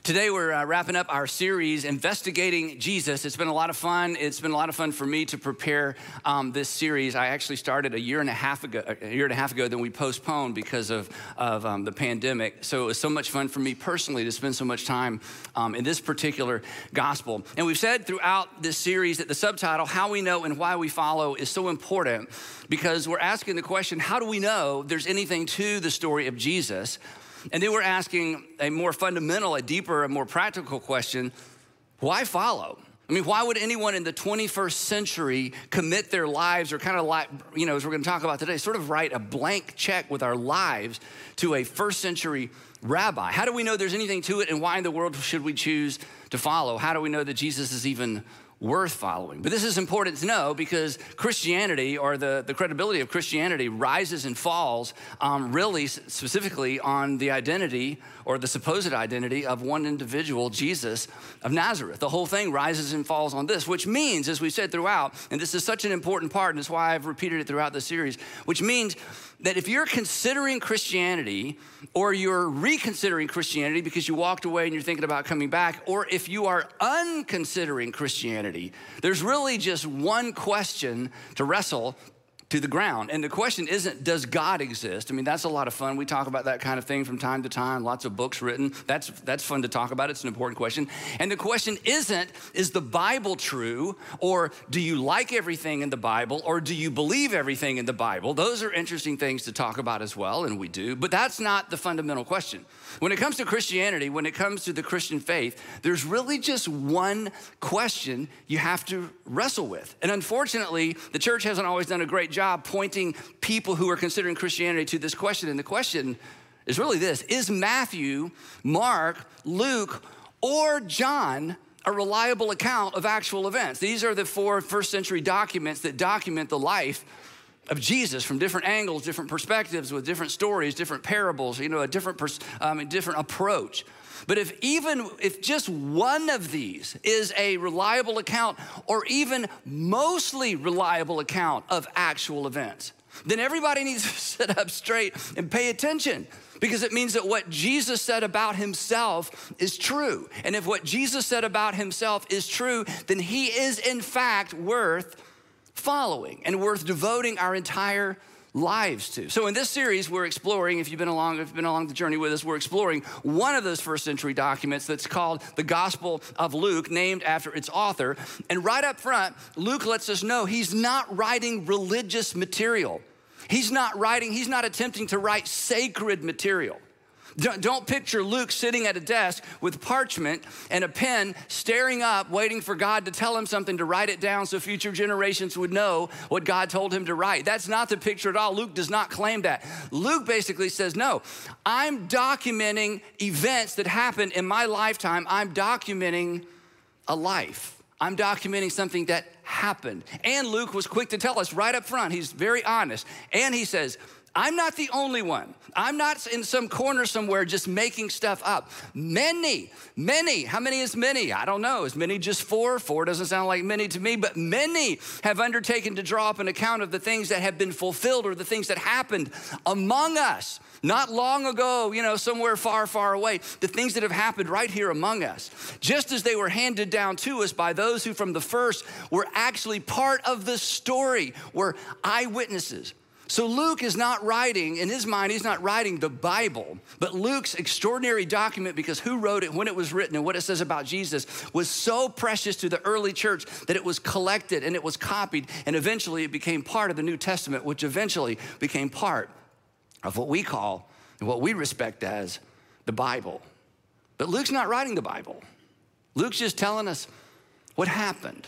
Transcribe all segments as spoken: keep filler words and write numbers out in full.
Today we're uh, wrapping up our series, Investigating Jesus. It's been a lot of fun. It's been a lot of fun for me to prepare um, this series. I actually started a year and a half ago, a year and a half ago, then we postponed because of, of um, the pandemic. So it was so much fun for me personally to spend so much time um, in this particular gospel. And we've said throughout this series that the subtitle, How We Know and Why We Follow, is so important because we're asking the question, how do we know there's anything to the story of Jesus? And then we're asking a more fundamental, a deeper, a more practical question, why follow? I mean, why would anyone in the twenty-first century commit their lives or kind of like, you know, as we're gonna talk about today, sort of write a blank check with our lives to a first century rabbi? How do we know there's anything to it, and why in the world should we choose to follow? How do we know that Jesus is even worth following? But this is important to know because Christianity, or the, the credibility of Christianity, rises and falls um, really specifically on the identity or the supposed identity of one individual, Jesus of Nazareth. The whole thing rises and falls on this, which means, as we said throughout, and this is such an important part, and it's why I've repeated it throughout the series, which means that if you're considering Christianity, or you're reconsidering Christianity because you walked away and you're thinking about coming back, or if you are unconsidering Christianity, there's really just one question to wrestle to the ground. And the question isn't, does God exist? I mean, that's a lot of fun. We talk about that kind of thing from time to time, lots of books written. That's, that's fun to talk about. It's an important question. And the question isn't, is the Bible true? Or do you like everything in the Bible? Or do you believe everything in the Bible? Those are interesting things to talk about as well, and we do. But that's not the fundamental question. When it comes to Christianity, when it comes to the Christian faith, there's really just one question you have to wrestle with. And unfortunately, the church hasn't always done a great job pointing people who are considering Christianity to this question. And the question is really this: is Matthew, Mark, Luke, or John a reliable account of actual events? These are the four first century documents that document the life of Jesus from different angles, different perspectives, with different stories, different parables, you know, a different, pers- um, a different approach. But if even, if just one of these is a reliable account, or even mostly reliable account of actual events, then everybody needs to sit up straight and pay attention, because it means that what Jesus said about himself is true. And if what Jesus said about himself is true, then he is in fact worth following and worth devoting our entire lives to. So in this series, we're exploring, if you've been along, if you've been along the journey with us, we're exploring one of those first century documents that's called the Gospel of Luke, named after its author. And right up front, Luke lets us know he's not writing religious material. He's not writing, he's not attempting to write sacred material. Don't, don't picture Luke sitting at a desk with parchment and a pen, staring up, waiting for God to tell him something, to write it down so future generations would know what God told him to write. That's not the picture at all. Luke does not claim that. Luke basically says, no, I'm documenting events that happened in my lifetime. I'm documenting a life. I'm documenting something that happened. And Luke was quick to tell us right up front. He's very honest. And he says, I'm not the only one. I'm not in some corner somewhere just making stuff up. Many, many, how many is many? I don't know. Is many just four? Four doesn't sound like many to me, but many have undertaken to draw up an account of the things that have been fulfilled, or the things that happened among us not long ago, you know, somewhere far, far away. The things that have happened right here among us, just as they were handed down to us by those who from the first were actually part of the story, were eyewitnesses. So Luke is not writing, in his mind, he's not writing the Bible, but Luke's extraordinary document, because who wrote it, when it was written, and what it says about Jesus was so precious to the early church that it was collected and it was copied, and eventually it became part of the New Testament, which eventually became part of what we call and what we respect as the Bible. But Luke's not writing the Bible. Luke's just telling us what happened.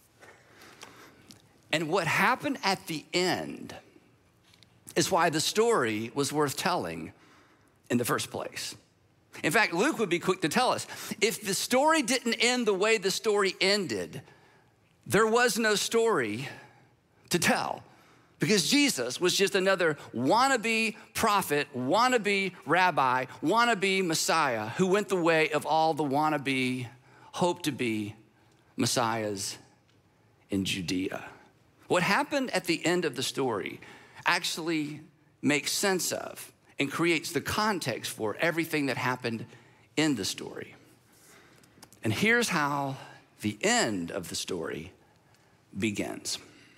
And what happened at the end is why the story was worth telling in the first place. In fact, Luke would be quick to tell us, if the story didn't end the way the story ended, there was no story to tell, because Jesus was just another wannabe prophet, wannabe rabbi, wannabe Messiah who went the way of all the wannabe, hope-to-be Messiahs in Judea. What happened at the end of the story actually makes sense of and creates the context for everything that happened in the story. And here's how the end of the story begins.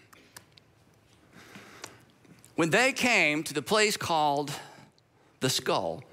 When they came to the place called the Skull,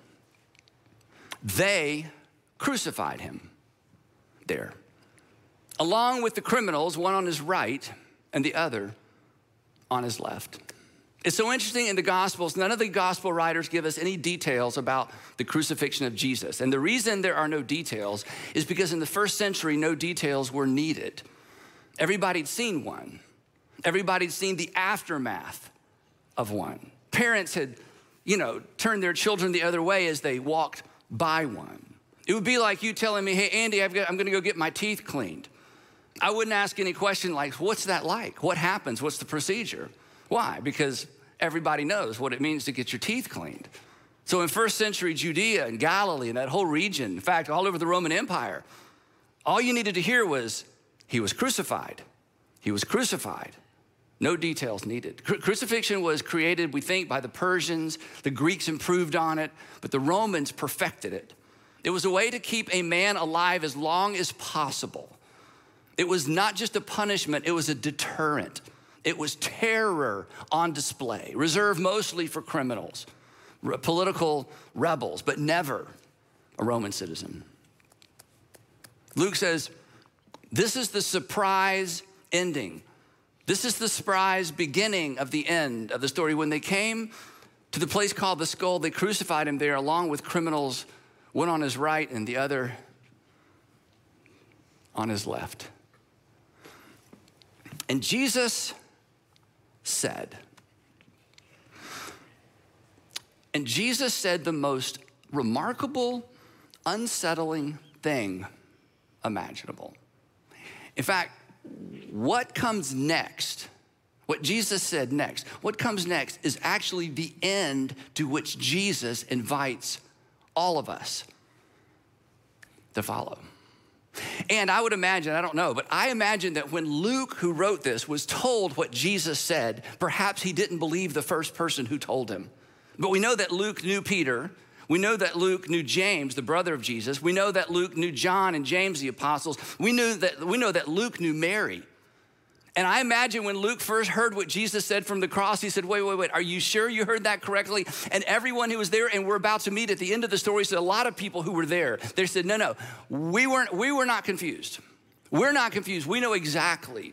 they crucified him there, along with the criminals, one on his right and the other on his left. It's so interesting in the Gospels, none of the gospel writers give us any details about the crucifixion of Jesus. And the reason there are no details is because in the first century, no details were needed. Everybody'd seen one. Everybody'd seen the aftermath of one. Parents had, you know, turned their children the other way as they walked by one. It would be like you telling me, hey, Andy, I've got, I'm gonna go get my teeth cleaned. I wouldn't ask any question like, what's that like? What happens? What's the procedure? Why? Because everybody knows what it means to get your teeth cleaned. So in first century Judea and Galilee and that whole region, in fact, all over the Roman Empire, all you needed to hear was, he was crucified. He was crucified. No details needed. Cru- crucifixion was created, we think, by the Persians. The Greeks improved on it, but the Romans perfected it. It was a way to keep a man alive as long as possible. It was not just a punishment, it was a deterrent. It was terror on display, reserved mostly for criminals, political rebels, but never a Roman citizen. Luke says, this is the surprise ending. This is the surprise beginning of the end of the story. When they came to the place called the Skull, they crucified him there along with criminals, one on his right and the other on his left. And Jesus said, and Jesus said the most remarkable, unsettling thing imaginable. In fact, what comes next, what Jesus said next, what comes next is actually the end to which Jesus invites all of us to follow. And I would imagine, I don't know, but I imagine that when Luke, who wrote this, was told what Jesus said, perhaps he didn't believe the first person who told him. But we know that Luke knew Peter. We know that Luke knew James, the brother of Jesus. We know that Luke knew John and James, the apostles. We knew that, we know that Luke knew Mary. And I imagine when Luke first heard what Jesus said from the cross, he said, wait, wait, wait, are you sure you heard that correctly? And everyone who was there, and we're about to meet at the end of the story, said a lot of people who were there, they said, no, no, we weren't, we were not confused. We're not confused. We know exactly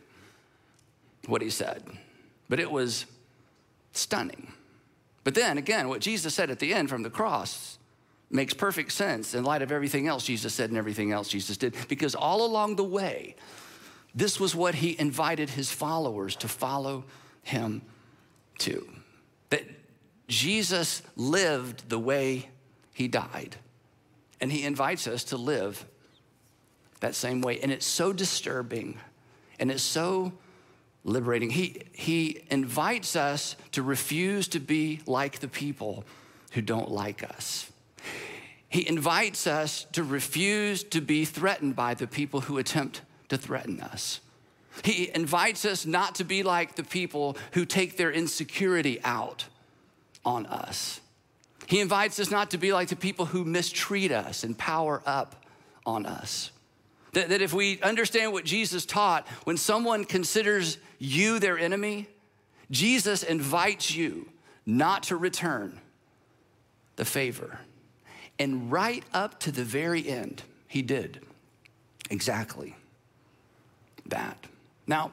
what he said. But it was stunning. But then again, what Jesus said at the end from the cross makes perfect sense in light of everything else Jesus said and everything else Jesus did. Because all along the way, this was what he invited his followers to follow him to. That Jesus lived the way he died. And he invites us to live that same way. And it's so disturbing and it's so liberating. He, he invites us to refuse to be like the people who don't like us. He invites us to refuse to be threatened by the people who attempt to threaten us. He invites us not to be like the people who take their insecurity out on us. He invites us not to be like the people who mistreat us and power up on us. That, that if we understand what Jesus taught, when someone considers you their enemy, Jesus invites you not to return the favor. And right up to the very end, he did exactly that. Now,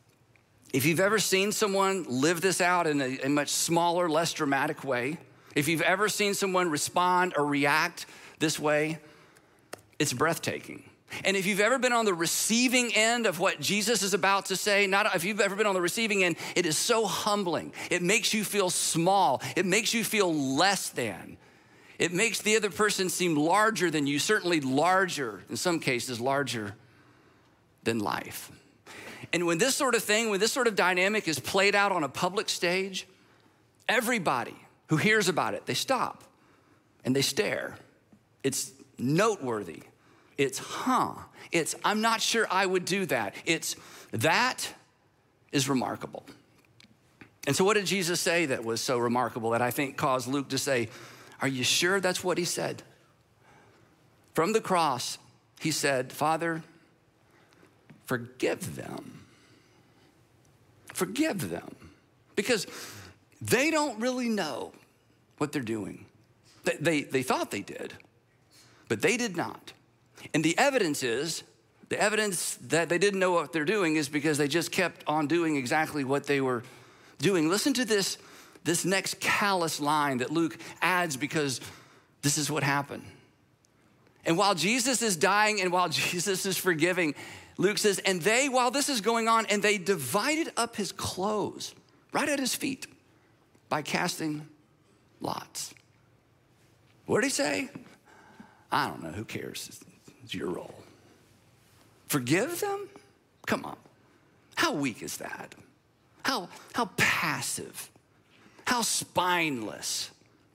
if you've ever seen someone live this out in a, a much smaller, less dramatic way, if you've ever seen someone respond or react this way, it's breathtaking. And if you've ever been on the receiving end of what Jesus is about to say, not if you've ever been on the receiving end, it is so humbling. It makes you feel small. It makes you feel less than. It makes the other person seem larger than you, certainly larger, in some cases, larger than life. And when this sort of thing, when this sort of dynamic is played out on a public stage, everybody who hears about it, they stop and they stare. It's noteworthy. It's, huh. It's, I'm not sure I would do that. It's, that is remarkable. And so what did Jesus say that was so remarkable that I think caused Luke to say, are you sure that's what he said? From the cross, he said, Father, forgive them. Forgive them. Because they don't really know what they're doing. They, they, they thought they did, but they did not. And the evidence is, the evidence that they didn't know what they're doing is because they just kept on doing exactly what they were doing. Listen to this, this next callous line that Luke adds because this is what happened. And while Jesus is dying and while Jesus is forgiving, Luke says, and they, while this is going on, and they divided up his clothes right at his feet by casting lots. What did he say? I don't know, who cares? It's your role. Forgive them? Come on. How weak is that? How, how passive? How spineless?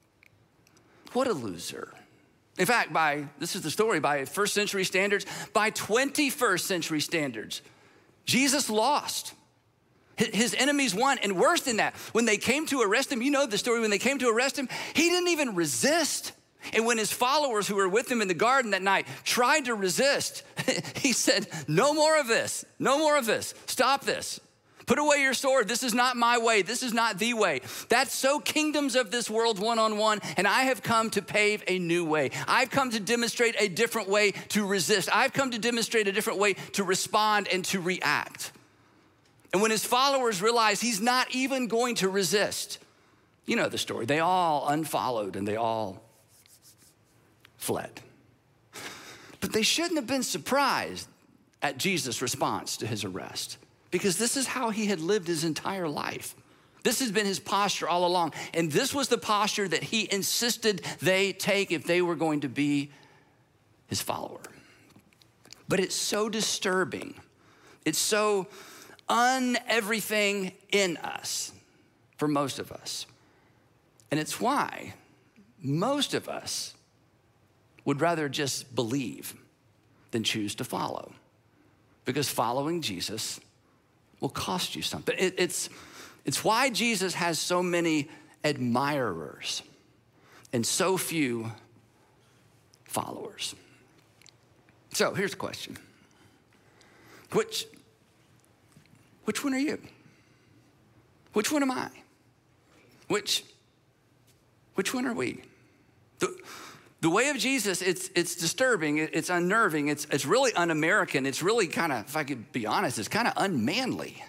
What a loser. In fact, by, this is the story, by first century standards, by twenty-first century standards, Jesus lost. His enemies won, and worse than that, when they came to arrest him, you know the story, when they came to arrest him, he didn't even resist. And when his followers who were with him in the garden that night tried to resist, he said, no more of this, no more of this, stop this. Put away your sword. This is not my way. This is not the way. That's so kingdoms of this world one-on-one, and I have come to pave a new way. I've come to demonstrate a different way to resist. I've come to demonstrate a different way to respond and to react. And when his followers realized he's not even going to resist, you know the story. They all unfollowed and they all fled. But they shouldn't have been surprised at Jesus' response to his arrest, because this is how he had lived his entire life. This has been his posture all along. And this was the posture that he insisted they take if they were going to be his follower. But it's so disturbing. It's so un-everything in us for most of us. And it's why most of us would rather just believe than choose to follow. Because following Jesus will cost you something. It, it's, it's why Jesus has so many admirers and so few followers. So here's the question. Which, which one are you? Which one am I? Which, which one are we? The, the way of Jesus, it's, it's disturbing, it's unnerving, it's, it's really un-American, it's really kind of, if I could be honest, it's kind of unmanly.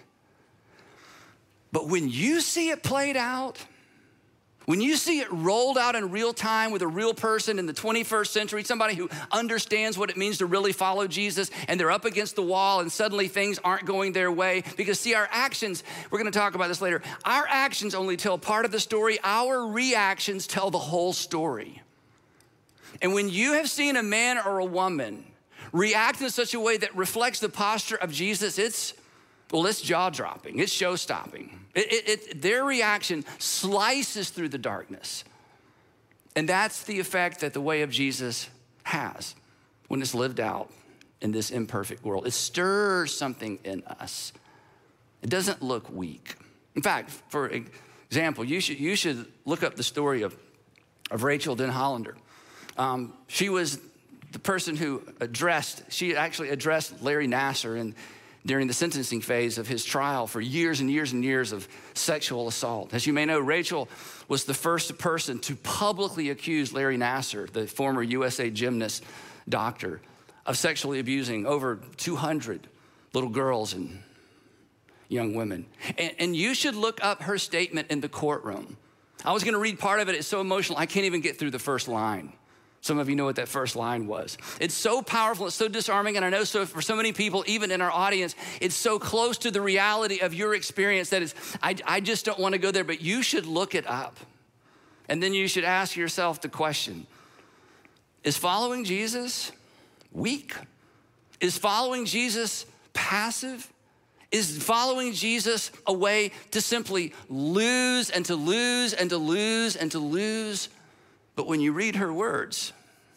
But when you see it played out, when you see it rolled out in real time with a real person in the twenty-first century, somebody who understands what it means to really follow Jesus, and they're up against the wall and suddenly things aren't going their way, because see, our actions, we're gonna talk about this later, our actions only tell part of the story, our reactions tell the whole story. And when you have seen a man or a woman react in such a way that reflects the posture of Jesus, it's, well, it's jaw-dropping, it's show-stopping. It, it, it, their reaction slices through the darkness. And that's the effect that the way of Jesus has when it's lived out in this imperfect world. It stirs something in us. It doesn't look weak. In fact, for example, you should, you should look up the story of, of Rachel Denhollander. Um, she was the person who addressed, she actually addressed Larry Nassar in, during the sentencing phase of his trial for years and years and years of sexual assault. As you may know, Rachel was the first person to publicly accuse Larry Nassar, the former U S A gymnast doctor, of sexually abusing over two hundred little girls and young women. And, and you should look up her statement in the courtroom. I was gonna read part of it, it's so emotional, I can't even get through the first line. Some of you know what that first line was. It's so powerful, it's so disarming, and I know so for so many people, even in our audience, it's so close to the reality of your experience that it's, I, I just don't wanna go there, but you should look it up. And then you should ask yourself the question, is following Jesus weak? Is following Jesus passive? Is following Jesus a way to simply lose and to lose and to lose and to lose? But when you read her words,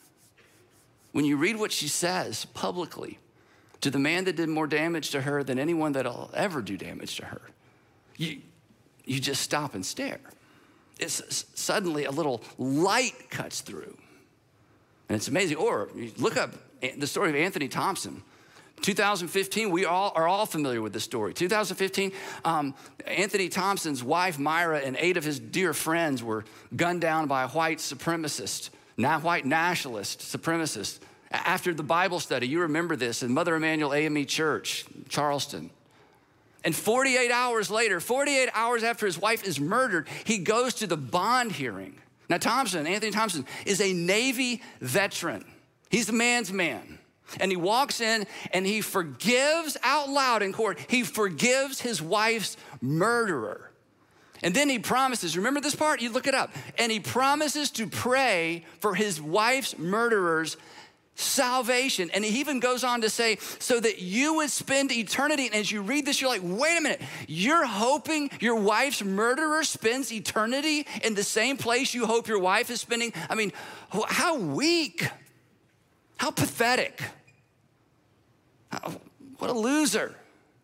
when you read what she says publicly to the man that did more damage to her than anyone that'll ever do damage to her, you, you just stop and stare. It's suddenly a little light cuts through. And it's amazing. Or you look up the story of Anthony Thompson. two thousand fifteen, we all are all familiar with this story. two thousand fifteen, um, Anthony Thompson's wife, Myra, and eight of his dear friends were gunned down by a white supremacist, not white nationalist supremacist. After the Bible study, you remember this, in Mother Emanuel A M E Church, Charleston. And forty-eight hours later, forty-eight hours after his wife is murdered, he goes to the bond hearing. Now Thompson, Anthony Thompson, is a Navy veteran. He's the man's man. And he walks in and he forgives out loud in court. He forgives his wife's murderer. And then he promises, remember this part? You look it up. And he promises to pray for his wife's murderer's salvation. And he even goes on to say, so that you would spend eternity. And as you read this, you're like, wait a minute. You're hoping your wife's murderer spends eternity in the same place you hope your wife is spending? I mean, how weak. How pathetic. How, what a loser.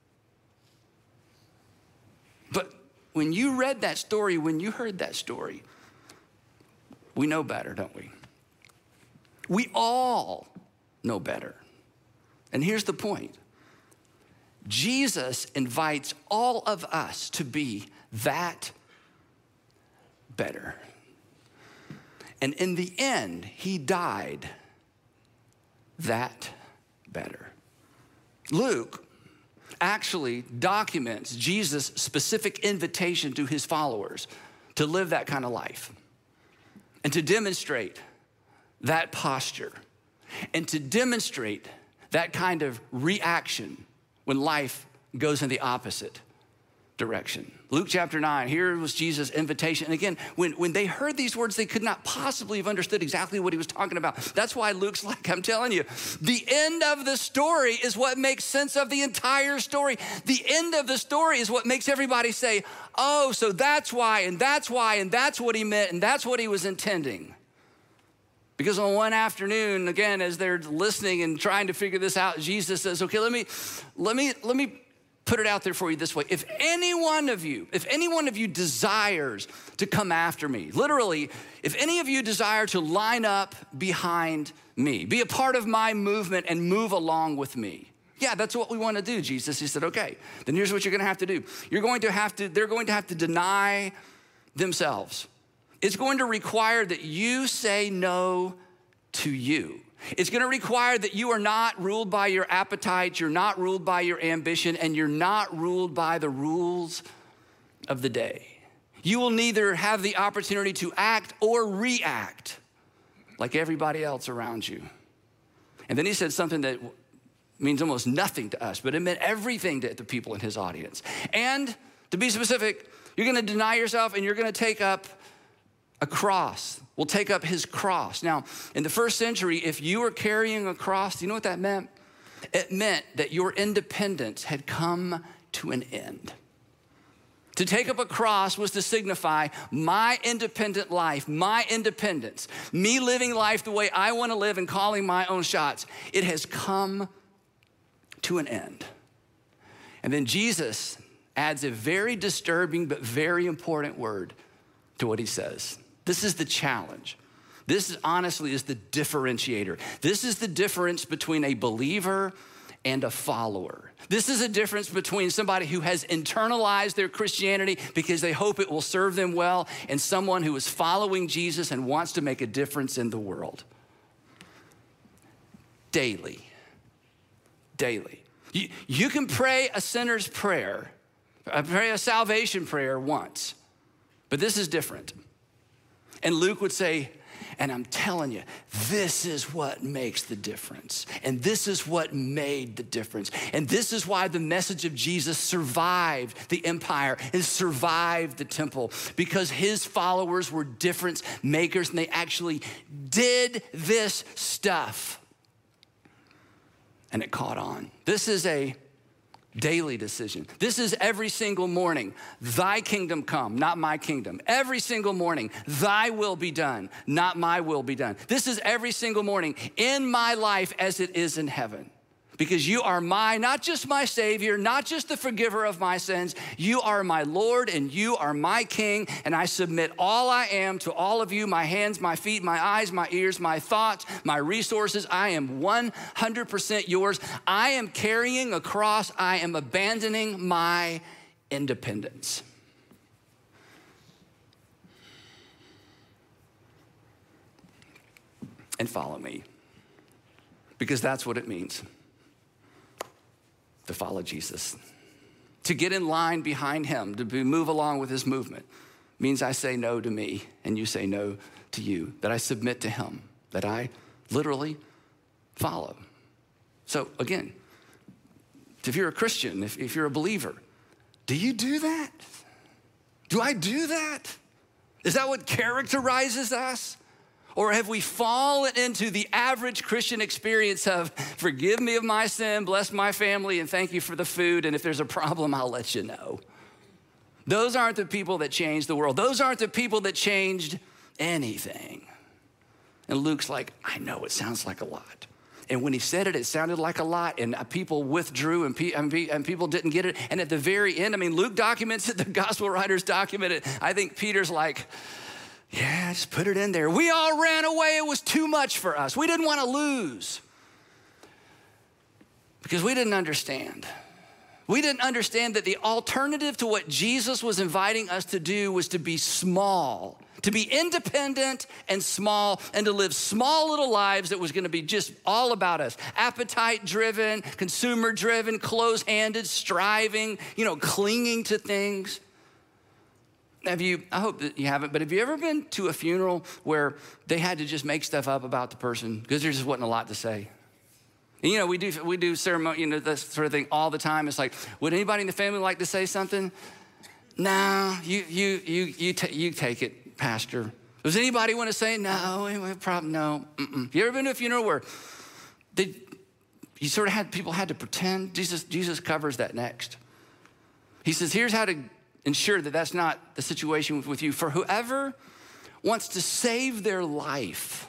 But when you read that story, when you heard that story, we know better, don't we? We all know better. And here's the point. Jesus invites all of us to be that better. And in the end, he died that better. Luke actually documents Jesus' specific invitation to his followers to live that kind of life and to demonstrate that posture and to demonstrate that kind of reaction when life goes in the opposite direction. Luke chapter nine, here was Jesus' invitation. And again, when, when they heard these words, they could not possibly have understood exactly what he was talking about. That's why Luke's like, I'm telling you, the end of the story is what makes sense of the entire story. The end of the story is what makes everybody say, oh, so that's why, and that's why, and that's what he meant, and that's what he was intending. Because on one afternoon, again, as they're listening and trying to figure this out, Jesus says, okay, let me, let me, let me, put it out there for you this way. If any one of you, if any one of you desires to come after me, literally, if any of you desire to line up behind me, be a part of my movement and move along with me. Yeah, that's what we want to do, Jesus. He said, okay, then here's what you're going to have to do. You're going to have to, they're going to have to deny themselves. It's going to require that you say no to you. It's going to require that you are not ruled by your appetite, you're not ruled by your ambition, and you're not ruled by the rules of the day. You will neither have the opportunity to act or react like everybody else around you. And then he said something that means almost nothing to us, but it meant everything to the people in his audience. And to be specific, you're going to deny yourself and you're going to take up a cross. Will take up his cross. Now, in the first century, if you were carrying a cross, do you know what that meant? It meant that your independence had come to an end. To take up a cross was to signify my independent life, my independence, me living life the way I want to live and calling my own shots. It has come to an end. And then Jesus adds a very disturbing but very important word to what he says. This is the challenge. This is, honestly is the differentiator. This is the difference between a believer and a follower. This is a difference between somebody who has internalized their Christianity because they hope it will serve them well and someone who is following Jesus and wants to make a difference in the world. Daily. Daily. You, you can pray a sinner's prayer, pray a salvation prayer once, but this is different. And Luke would say, and I'm telling you, this is what makes the difference. And this is what made the difference. And this is why the message of Jesus survived the empire and survived the temple, because his followers were difference makers and they actually did this stuff. And it caught on. This is a daily decision. This is every single morning. Thy kingdom come, not my kingdom. Every single morning, thy will be done, not my will be done. This is every single morning in my life as it is in heaven. because you are my, not just my Savior, not just the forgiver of my sins. You are my Lord and you are my King, and I submit all I am to all of you, my hands, my feet, my eyes, my ears, my thoughts, my resources. I am one hundred percent yours. I am carrying a cross. I am abandoning my independence. And follow me, because that's what it means to follow Jesus. To get in line behind him, to be, move along with his movement, means I say no to me and you say no to you, that I submit to him, that I literally follow. So again, if you're a Christian, if, if you're a believer, do you do that? Do I do that? Is that what characterizes us? Or have we fallen into the average Christian experience of forgive me of my sin, bless my family, and thank you for the food, and if there's a problem, I'll let you know. Those aren't the people that changed the world. Those aren't the people that changed anything. And Luke's like, I know it sounds like a lot. And when he said it, it sounded like a lot, and people withdrew, and, pe- and people didn't get it. And at the very end, I mean, Luke documents it, the gospel writers document it. I think Peter's like, yeah, just put it in there. We all ran away. It was too much for us. We didn't want to lose because we didn't understand. We didn't understand that the alternative to what Jesus was inviting us to do was to be small, to be independent and small, and to live small little lives that was going to be just all about us. Appetite driven, consumer driven, close handed, striving, you know, clinging to things. Have you, I hope that you haven't, but have you ever been to a funeral where they had to just make stuff up about the person because there just wasn't a lot to say? And, you know, we do we do ceremony, you know, that sort of thing all the time. It's like, would anybody in the family like to say something? No, you you you you t- you take it, Pastor. Does anybody want to say no? Anyway, problem no. Mm-mm. You ever been to a funeral where they, you sort of had people had to pretend? Jesus Jesus covers that next. He says, here's how to ensure that that's not the situation with you. For whoever wants to save their life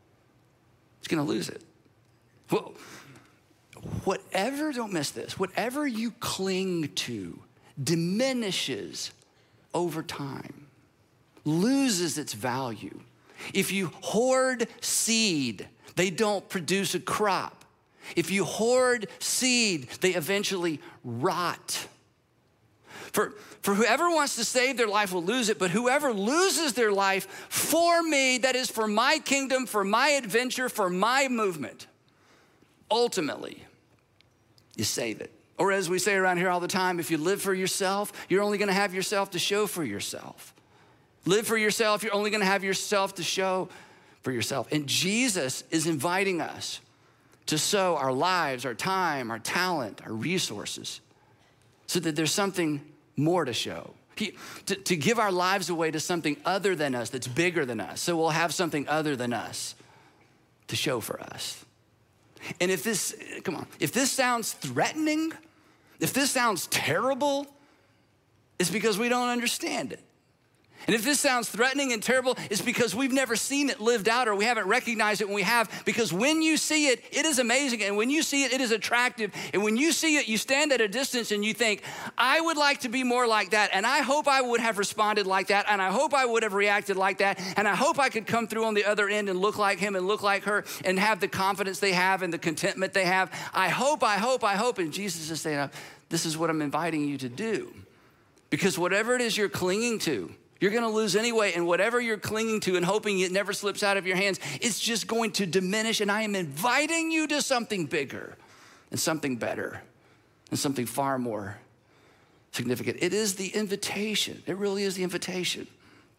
is going to lose it. Well, whatever, don't miss this, whatever you cling to diminishes over time, loses its value. If you hoard seed, they don't produce a crop. If you hoard seed, they eventually rot. For, for whoever wants to save their life will lose it, but whoever loses their life for me, that is for my kingdom, for my adventure, for my movement, ultimately, you save it. Or as we say around here all the time, if you live for yourself, you're only gonna have yourself to show for yourself. Live for yourself, you're only gonna have yourself to show for yourself. And Jesus is inviting us to sow our lives, our time, our talent, our resources, so that there's something more to show. He, to, to give our lives away to something other than us, that's bigger than us. So we'll have something other than us to show for us. And if this, come on, if this sounds threatening, if this sounds terrible, it's because we don't understand it. And if this sounds threatening and terrible, it's because we've never seen it lived out, or we haven't recognized it when we have. Because when you see it, it is amazing. And when you see it, it is attractive. And when you see it, you stand at a distance and you think, I would like to be more like that. And I hope I would have responded like that. And I hope I would have reacted like that. And I hope I could come through on the other end and look like him and look like her and have the confidence they have and the contentment they have. I hope, I hope, I hope. And Jesus is saying, this is what I'm inviting you to do. Because whatever it is you're clinging to, you're gonna lose anyway, and whatever you're clinging to and hoping it never slips out of your hands, it's just going to diminish, and I am inviting you to something bigger and something better and something far more significant. It is the invitation. It really is the invitation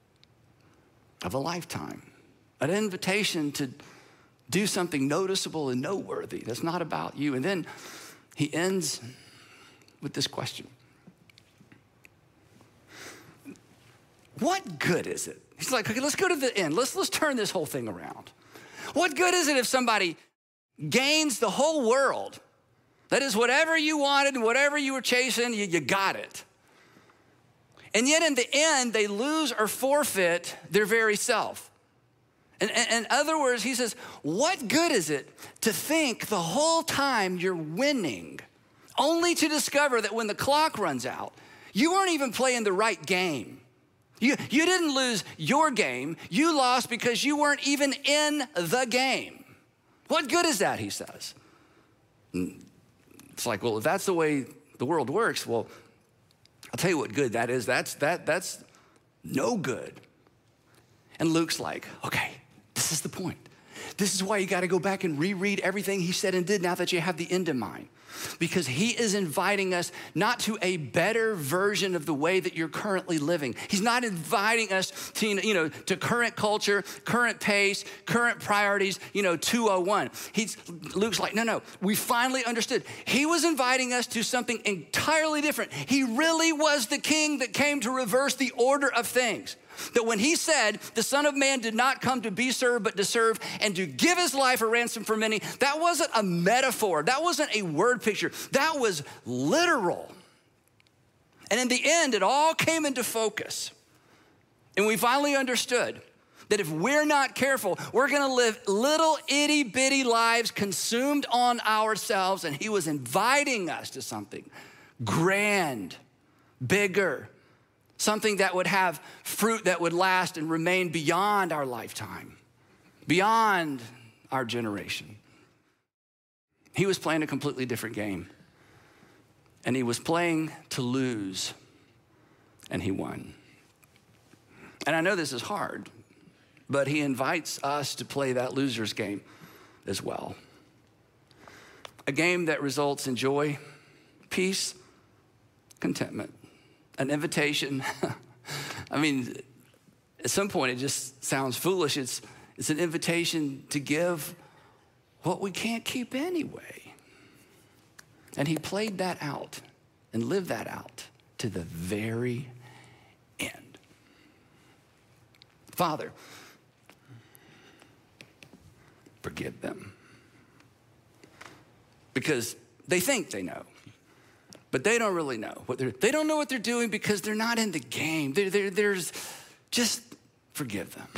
of a lifetime, an invitation to do something noticeable and noteworthy that's not about you. And then he ends with this question. What good is it? He's like, okay, let's go to the end. Let's, let's turn this whole thing around. What good is it if somebody gains the whole world? That is, whatever you wanted and whatever you were chasing, you, you got it. And yet in the end, they lose or forfeit their very self. In, in, in other words, he says, what good is it to think the whole time you're winning, only to discover that when the clock runs out, you weren't even playing the right game. You, you didn't lose your game. You lost because you weren't even in the game. What good is that, he says. It's like, well, if that's the way the world works, well, I'll tell you what good that is. That's, that, that's no good. And Luke's like, okay, this is the point. This is why you got to go back and reread everything he said and did now that you have the end in mind. Because he is inviting us not to a better version of the way that you're currently living. He's not inviting us to, you know, to current culture, current pace, current priorities, you know, two oh one. He's, Luke's like, no, no, we finally understood. He was inviting us to something entirely different. He really was the king that came to reverse the order of things. That when he said the Son of Man did not come to be served, but to serve and to give his life a ransom for many, that wasn't a metaphor. That wasn't a word picture. That was literal. And in the end, it all came into focus. And we finally understood that if we're not careful, we're gonna live little itty bitty lives consumed on ourselves. And he was inviting us to something grand, bigger, something that would have fruit that would last and remain beyond our lifetime, beyond our generation. He was playing a completely different game. And he was playing to lose, and he won. And I know this is hard, but he invites us to play that loser's game as well. A game that results in joy, peace, contentment. An invitation. I mean, at some point it just sounds foolish. It's, it's an invitation to give what we can't keep anyway. And he played that out and lived that out to the very end. Father, forgive them. Because they think they know. But they don't really know what they're, they don't know what they're doing because they're not in the game. They're, they're, there's, just forgive them.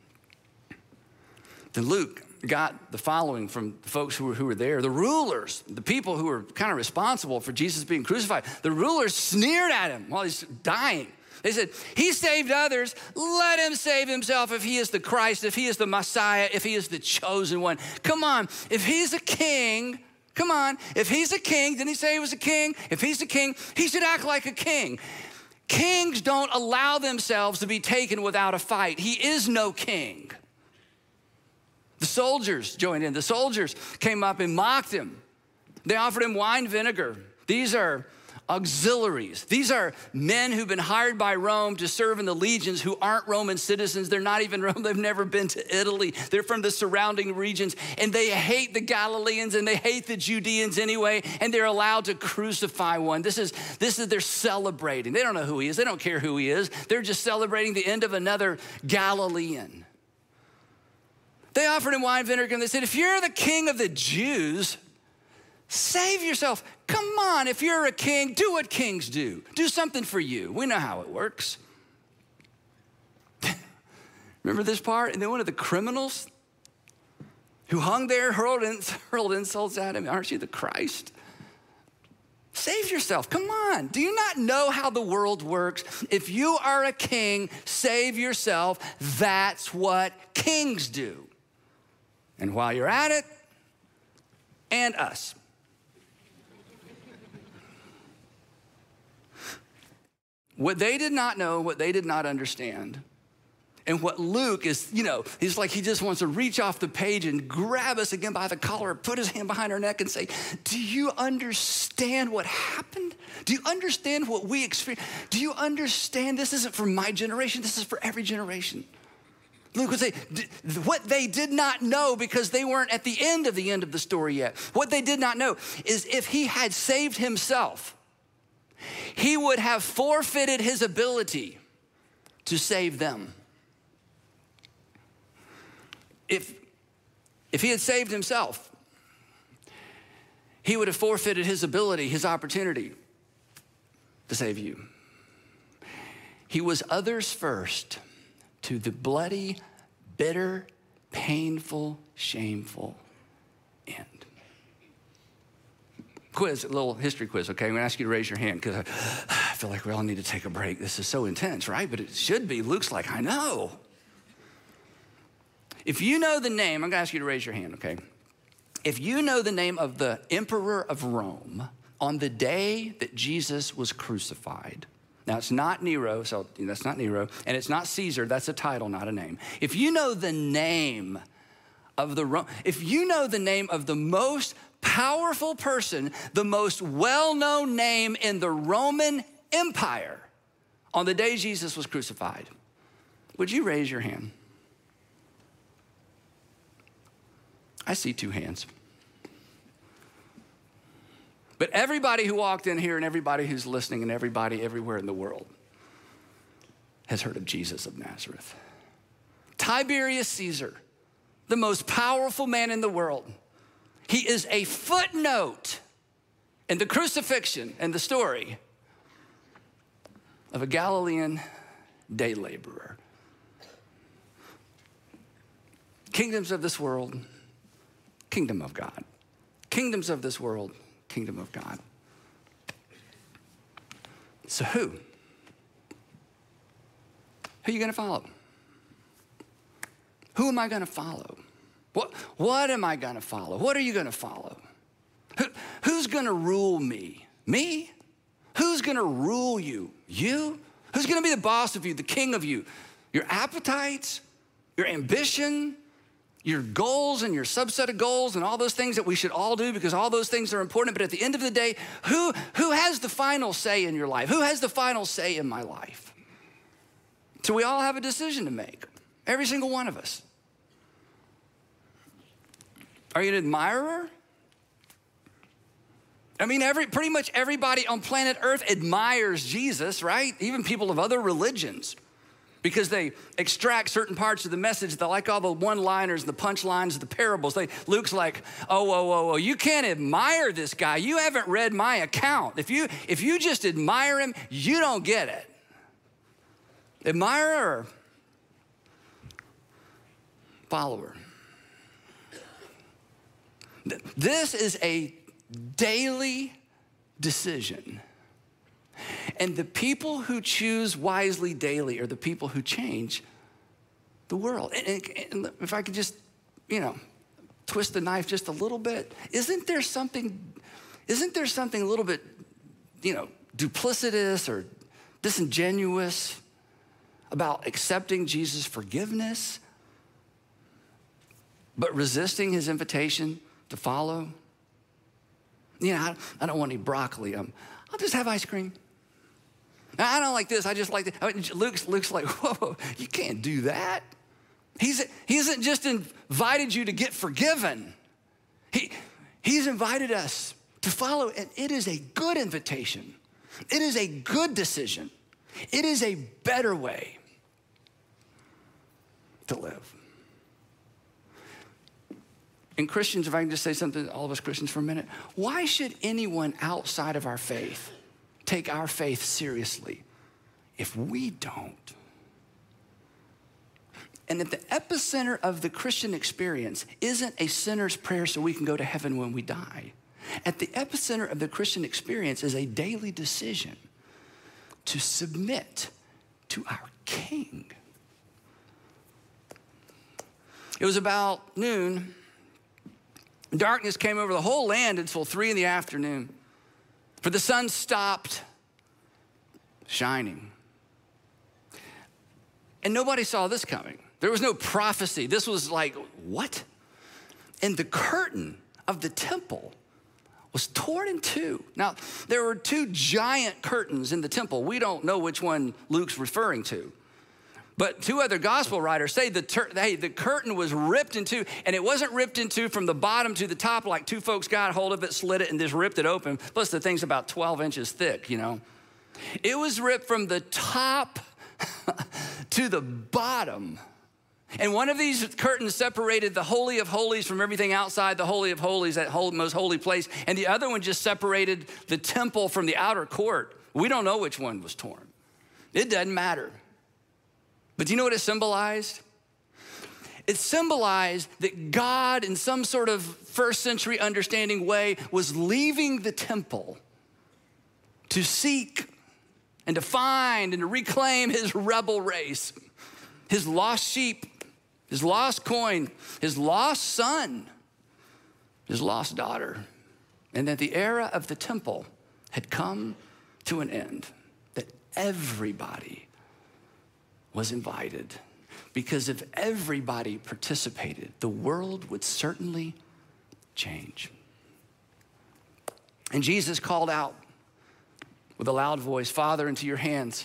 Then Luke got the following from the folks who were, who were there. The rulers, the people who were kind of responsible for Jesus being crucified, the rulers sneered at him while he's dying. They said, he saved others, let him save himself if he is the Christ, if he is the Messiah, if he is the chosen one. Come on, if he's a king, Come on, if he's a king, didn't he say he was a king? If he's a king, he should act like a king. Kings don't allow themselves to be taken without a fight. He is no king. The soldiers joined in. The soldiers came up and mocked him. They offered him wine vinegar. These are auxiliaries. These are men who've been hired by Rome to serve in the legions who aren't Roman citizens. They're not even Rome. They've never been to Italy. They're from the surrounding regions, and they hate the Galileans and they hate the Judeans anyway, and they're allowed to crucify one. This is, this is, they're celebrating. They don't know who he is. They don't care who he is. They're just celebrating the end of another Galilean. They offered him wine vinegar, and they said, if you're the king of the Jews, save yourself. Come on, if you're a king, do what kings do. Do something for you. We know how it works. Remember this part? And then one of the criminals who hung there hurled, ins- hurled insults at him. Aren't you the Christ? Save yourself. Come on. Do you not know how the world works? If you are a king, save yourself. That's what kings do. And while you're at it, and us. What they did not know, what they did not understand, and what Luke is, you know, he's like he just wants to reach off the page and grab us again by the collar, put his hand behind our neck and say, do you understand what happened? Do you understand what we experienced? Do you understand this isn't for my generation, this is for every generation? Luke would say, what they did not know, because they weren't at the end of the end of the story yet, what they did not know is if he had saved himself, he would have forfeited his ability to save them. If, if he had saved himself, he would have forfeited his ability, his opportunity to save you. He was others first to the bloody, bitter, painful, shameful end. Quiz, a little history quiz, okay? I'm gonna ask you to raise your hand because I, I feel like we all need to take a break. This is so intense, right? But it should be. Luke's like, I know. If you know the name, I'm gonna ask you to raise your hand, okay? If you know the name of the emperor of Rome on the day that Jesus was crucified, now it's not Nero, so that's not Nero, and it's not Caesar, that's a title, not a name. If you know the name of the Rome, if you know the name of the most powerful person, the most well-known name in the Roman Empire on the day Jesus was crucified, would you raise your hand? I see two hands. But everybody who walked in here and everybody who's listening and everybody everywhere in the world has heard of Jesus of Nazareth. Tiberius Caesar, the most powerful man in the world. He is a footnote in the crucifixion and the story of a Galilean day laborer. Kingdoms of this world, kingdom of God. Kingdoms of this world, kingdom of God. So who? Who are you gonna follow? Who am I gonna follow? What, what am I gonna follow? What are you gonna follow? Who, who's gonna rule me? Me? Who's gonna rule you? You? Who's gonna be the boss of you, the king of you? Your appetites, your ambition, your goals and your subset of goals and all those things that we should all do because all those things are important. But at the end of the day, who, who has the final say in your life? Who has the final say in my life? So we all have a decision to make, every single one of us. Are you an admirer? I mean, every, pretty much everybody on planet Earth admires Jesus, right? Even people of other religions, because they extract certain parts of the message. They like all the one-liners, the punchlines, the parables. They, Luke's like, oh, whoa, whoa, whoa, you can't admire this guy. You haven't read my account. If you, if you just admire him, you don't get it. Admirer or follower? This is a daily decision. And the people who choose wisely daily are the people who change the world. And, and if I could just, you know, twist the knife just a little bit, isn't there something, isn't there something a little bit, you know, duplicitous or disingenuous about accepting Jesus' forgiveness, but resisting his invitation to follow? You know, I, I don't want any broccoli. Um, I'll just have ice cream. I don't like this. I just like that. I mean, Luke's, Luke's like, whoa, you can't do that. He's, he hasn't just invited you to get forgiven. He, he's invited us to follow, and it is a good invitation. It is a good decision. It is a better way to live. And Christians, if I can just say something to all of us Christians for a minute, why should anyone outside of our faith take our faith seriously if we don't? And at the epicenter of the Christian experience isn't a sinner's prayer so we can go to heaven when we die. At the epicenter of the Christian experience is a daily decision to submit to our King. It was about noon. Darkness came over the whole land until three in the afternoon. For the sun stopped shining. And nobody saw this coming. There was no prophecy. This was like, what? And the curtain of the temple was torn in two. Now, there were two giant curtains in the temple. We don't know which one Luke's referring to. But two other gospel writers say the, tur- hey, the curtain was ripped in two, and it wasn't ripped in two from the bottom to the top like two folks got hold of it, slid it, and just ripped it open. Plus the thing's about twelve inches thick, you know. It was ripped from the top to the bottom. And one of these curtains separated the Holy of Holies from everything outside the Holy of Holies, that whole, most holy place. And the other one just separated the temple from the outer court. We don't know which one was torn. It doesn't matter. But do you know what it symbolized? it symbolized that God, in some sort of first century understanding way, was leaving the temple to seek and to find and to reclaim his rebel race, his lost sheep, his lost coin, his lost son, his lost daughter, and that the era of the temple had come to an end, that everybody was invited. Because if everybody participated, the world would certainly change. And Jesus called out with a loud voice, "Father, into your hands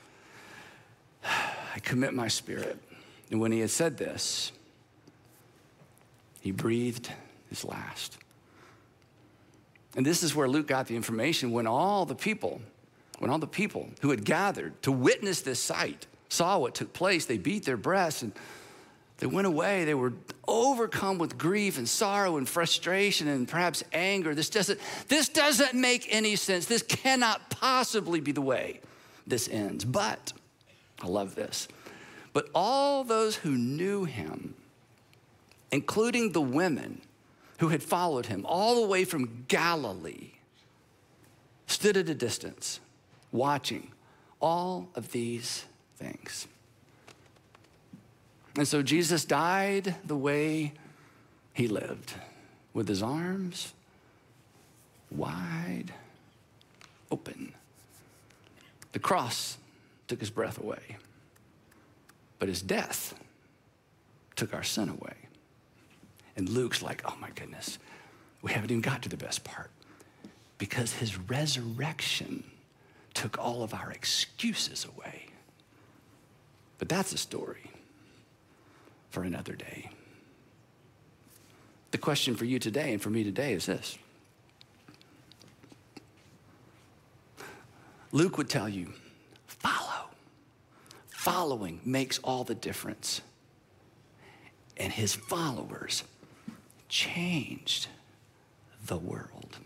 I commit my spirit." And when he had said this, he breathed his last. And this is where Luke got the information. When all the people, when all the people who had gathered to witness this sight saw what took place, they beat their breasts and they went away. They were overcome with grief and sorrow and frustration and perhaps anger. This doesn't, this doesn't make any sense. This cannot possibly be the way this ends. But, I love this, but all those who knew him, including the women who had followed him all the way from Galilee, stood at a distance watching all of these things. And so Jesus died the way he lived, with his arms wide open. The cross took his breath away, but his death took our sin away. And Luke's like, oh my goodness, we haven't even got to the best part, because his resurrection took all of our excuses away. But that's a story for another day. The question for you today and for me today is this. Luke would tell you, follow. Following makes all the difference. And his followers changed the world.